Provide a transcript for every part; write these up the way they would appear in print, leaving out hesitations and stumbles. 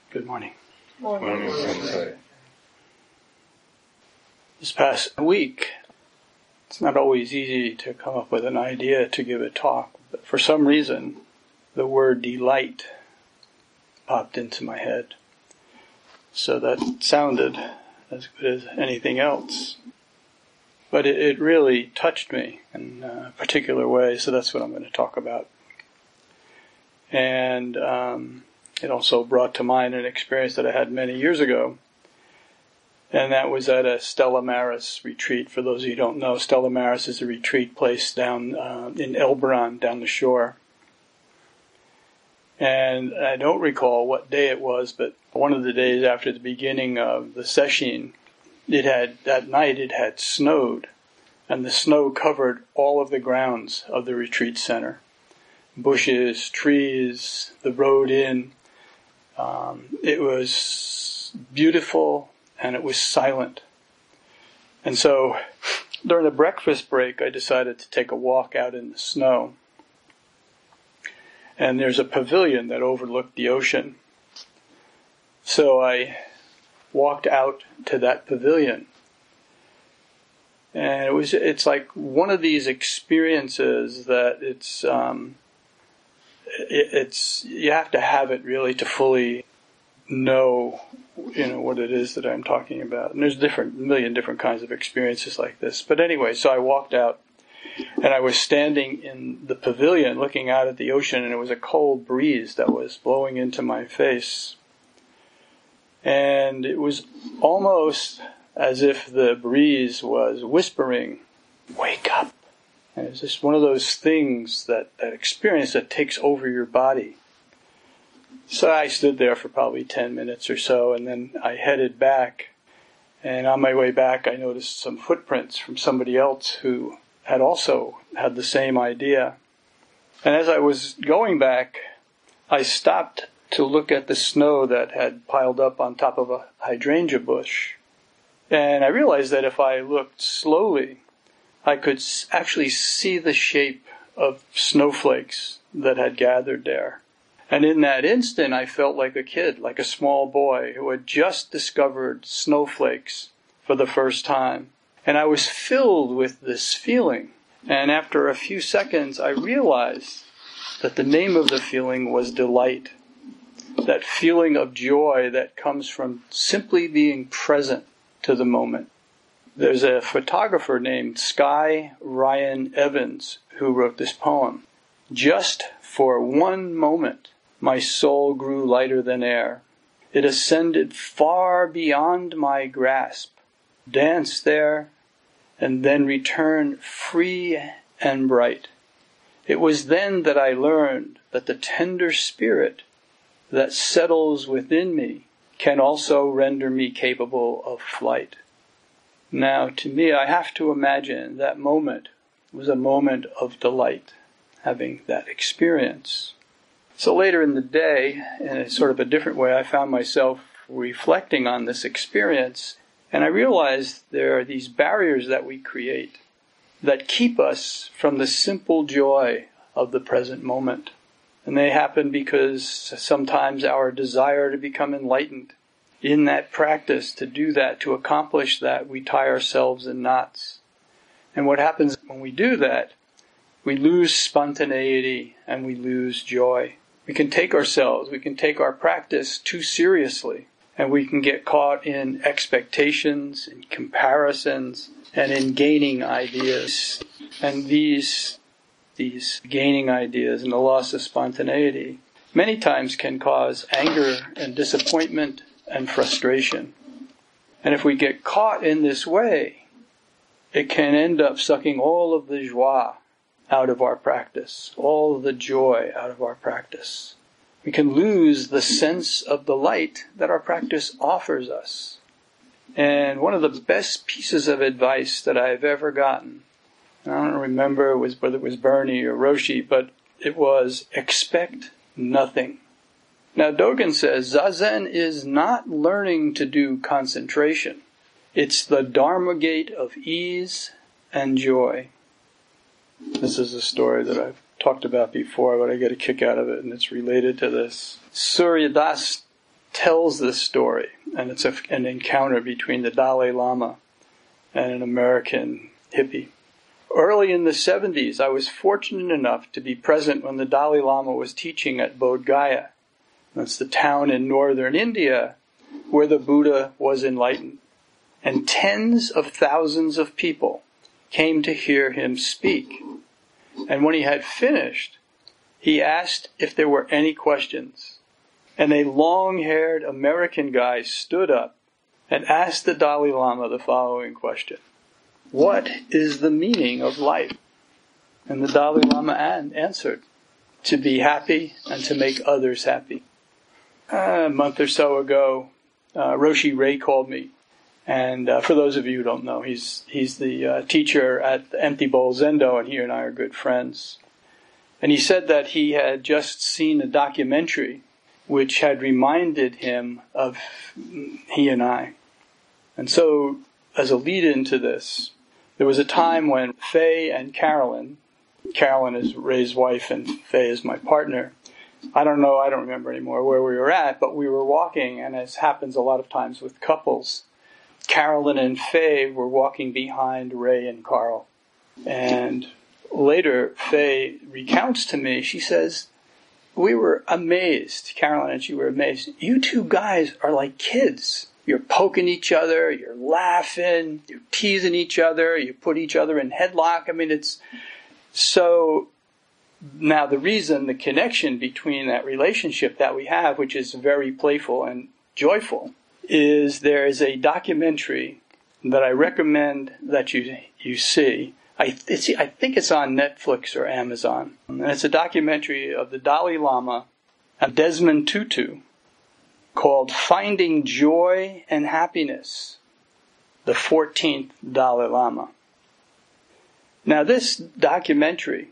Good morning. Morning. This past week, it's not always easy to come up with an idea to give a talk, but for some reason, the word delight popped into my head. So that sounded as good as anything else. But it really touched me in a particular way, so that's what I'm going to talk about. And it also brought to mind an experience that I had many years ago, and that was at a Stella Maris retreat. For those of you who don't know, Stella Maris is a retreat place down in Elberon, down the shore. And I don't recall what day it was, but one of the days after the beginning of the session, that night it had snowed, and the snow covered all of the grounds of the retreat center. Bushes, trees, the road in. It was beautiful, and it was silent. And so, during the breakfast break, I decided to take a walk out in the snow. And there's a pavilion that overlooked the ocean. So I walked out to that pavilion. And it's like one of these experiences that it's you have to have it really to fully know, what it is that I'm talking about. And there's a million different kinds of experiences like this. But anyway, so I walked out, and I was standing in the pavilion looking out at the ocean, and it was a cold breeze that was blowing into my face. And it was almost as if the breeze was whispering, "Wake up." And it's just one of those things, that experience that takes over your body. So I stood there for probably 10 minutes or so, and then I headed back. And on my way back, I noticed some footprints from somebody else who had also had the same idea. And as I was going back, I stopped to look at the snow that had piled up on top of a hydrangea bush. And I realized that if I looked slowly, I could actually see the shape of snowflakes that had gathered there. And in that instant, I felt like a kid, like a small boy who had just discovered snowflakes for the first time. And I was filled with this feeling. And after a few seconds, I realized that the name of the feeling was delight. That feeling of joy that comes from simply being present to the moment. There's a photographer named Sky Ryan Evans who wrote this poem. Just for one moment, my soul grew lighter than air. It ascended far beyond my grasp, danced there, and then returned free and bright. It was then that I learned that the tender spirit that settles within me can also render me capable of flight. Now, to me, I have to imagine that moment was a moment of delight, having that experience. So later in the day, in a sort of a different way, I found myself reflecting on this experience, and I realized there are these barriers that we create that keep us from the simple joy of the present moment. And they happen because sometimes our desire to become enlightened, in that practice, to do that, to accomplish that, we tie ourselves in knots. And what happens when we do that, we lose spontaneity and we lose joy. We can take our practice too seriously, and we can get caught in expectations, in comparisons, and in gaining ideas. And these gaining ideas and the loss of spontaneity many times can cause anger and disappointment and frustration. And if we get caught in this way, it can end up sucking all of the joie out of our practice, all of the joy out of our practice. We can lose the sense of delight that our practice offers us. And one of the best pieces of advice that I've ever gotten, I don't remember whether it was Bernie or Roshi, but it was, expect nothing. Now Dogen says, Zazen is not learning to do concentration. It's the Dharma gate of ease and joy. This is a story that I've talked about before, but I get a kick out of it, and it's related to this. Surya Das tells this story, and it's an encounter between the Dalai Lama and an American hippie. Early in the 70s, I was fortunate enough to be present when the Dalai Lama was teaching at Bodh Gaya. That's the town in northern India where the Buddha was enlightened. And tens of thousands of people came to hear him speak. And when he had finished, he asked if there were any questions. And a long-haired American guy stood up and asked the Dalai Lama the following question: "What is the meaning of life?" And the Dalai Lama answered, "To be happy and to make others happy." A month or so ago, Roshi Ray called me. And for those of you who don't know, he's the teacher at the Empty Bowl Zendo, and he and I are good friends. And he said that he had just seen a documentary which had reminded him of he and I. And so, as a lead-in to this, there was a time when Faye and Carolyn is Ray's wife and Faye is my partner. I don't remember anymore where we were at, but we were walking, and as happens a lot of times with couples, Carolyn and Faye were walking behind Ray and Carl. And later, Faye recounts to me, she says, "We were amazed, Carolyn and she were amazed. You two guys are like kids. You're poking each other, you're laughing, you're teasing each other, you put each other in headlock." I mean, it's so... Now, the connection between that relationship that we have, which is very playful and joyful, is there is a documentary that I recommend that you see. I think it's on Netflix or Amazon. And it's a documentary of the Dalai Lama and Desmond Tutu called Finding Joy and Happiness, the 14th Dalai Lama. Now, this documentary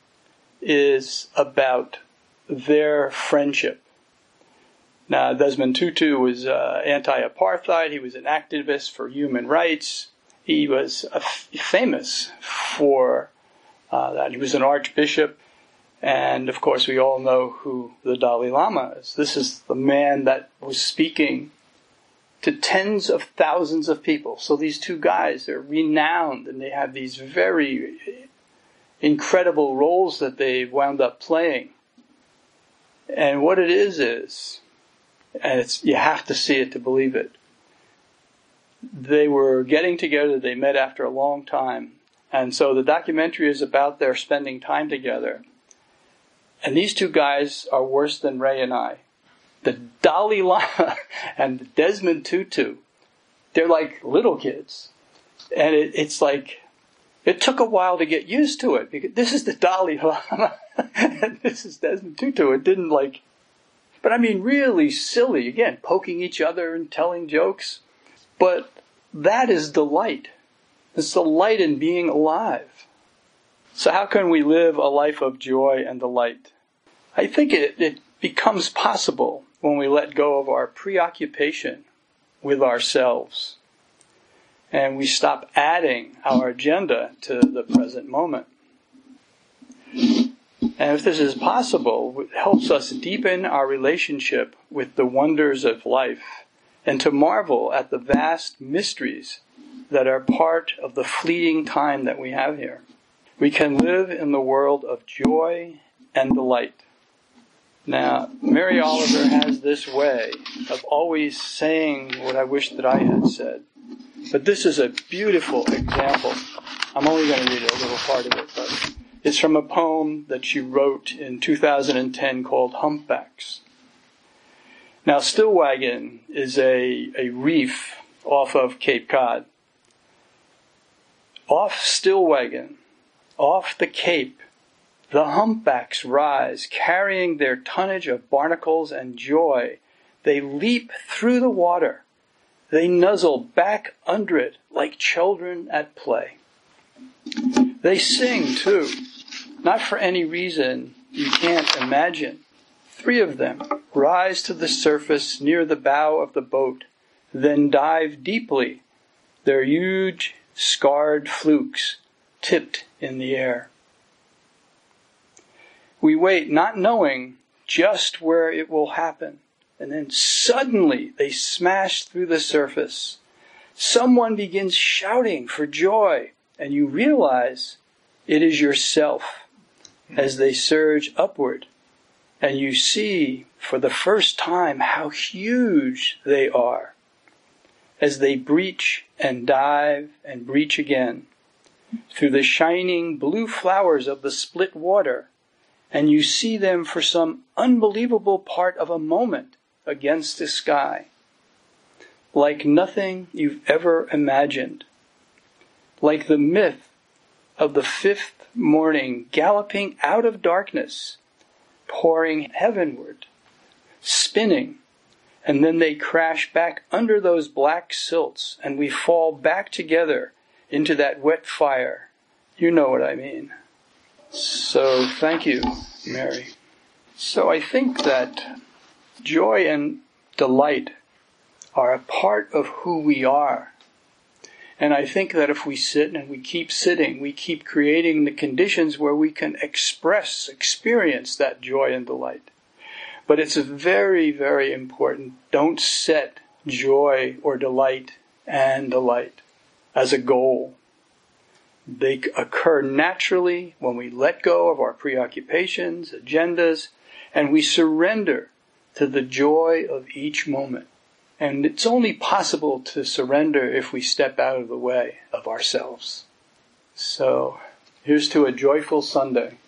is about their friendship. Now, Desmond Tutu was anti-apartheid. He was an activist for human rights. He was famous for that. He was an archbishop. And, of course, we all know who the Dalai Lama is. This is the man that was speaking to tens of thousands of people. So these two guys, they're renowned, and they have these very incredible roles that they wound up playing. And what it is, and you have to see it to believe it, they were getting together, they met after a long time, and so the documentary is about their spending time together. And these two guys are worse than Ray and I. The Dalai Lama and Desmond Tutu, they're like little kids. And it's like, it took a while to get used to it, because this is the Dalai Lama and this is Desmond Tutu. It didn't but I mean really silly, again, poking each other and telling jokes. But that is delight. It's delight in being alive. So how can we live a life of joy and delight? I think it becomes possible when we let go of our preoccupation with ourselves and we stop adding our agenda to the present moment. And if this is possible, it helps us deepen our relationship with the wonders of life and to marvel at the vast mysteries that are part of the fleeting time that we have here. We can live in the world of joy and delight. Now, Mary Oliver has this way of always saying what I wish that I had said. But this is a beautiful example. I'm only going to read a little part of it, but it's from a poem that she wrote in 2010 called Humpbacks. Now, Stillwagon is a reef off of Cape Cod. Off Stillwagon, off the Cape, the humpbacks rise, carrying their tonnage of barnacles and joy. They leap through the water. They nuzzle back under it like children at play. They sing, too, not for any reason you can't imagine. 3 of them rise to the surface near the bow of the boat, then dive deeply, their huge, scarred flukes tipped in the air. We wait, not knowing just where it will happen, and then suddenly they smash through the surface. Someone begins shouting for joy, and you realize it is yourself as they surge upward, and you see for the first time how huge they are as they breach and dive and breach again through the shining blue flowers of the split water, and you see them for some unbelievable part of a moment against the sky, like nothing you've ever imagined, like the myth of the fifth morning galloping out of darkness, pouring heavenward, spinning, and then they crash back under those black silts, and we fall back together into that wet fire. You know what I mean. So thank you, Mary. So I think that joy and delight are a part of who we are. And I think that if we sit and we keep sitting, we keep creating the conditions where we can experience that joy and delight. But it's very, very important. Don't set joy or delight and delight as a goal. They occur naturally when we let go of our preoccupations, agendas, and we surrender to the joy of each moment. And it's only possible to surrender if we step out of the way of ourselves. So, here's to a joyful Sunday.